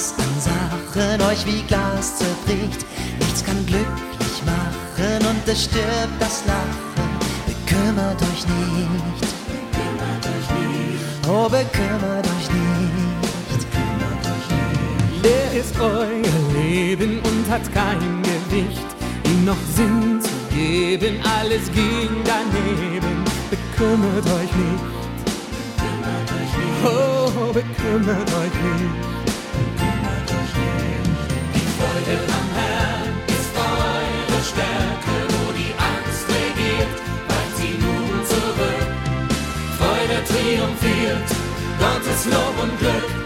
was an Sachen euch wie Glas zerbricht. Nichts kann glücklich machen und es stirbt das Lachen. Bekümmert euch nicht, oh bekümmert euch nicht. Leer ist euer Leben und hat kein Gewicht, ihm noch Sinn zu geben, alles ging daneben. Bekümmert euch nicht, oh bekümmert euch nicht. Die Freude am Herrn ist eure Stärke, wo die Angst regiert, weicht sie nun zurück. Freude triumphiert, Gottes Lob und Glück.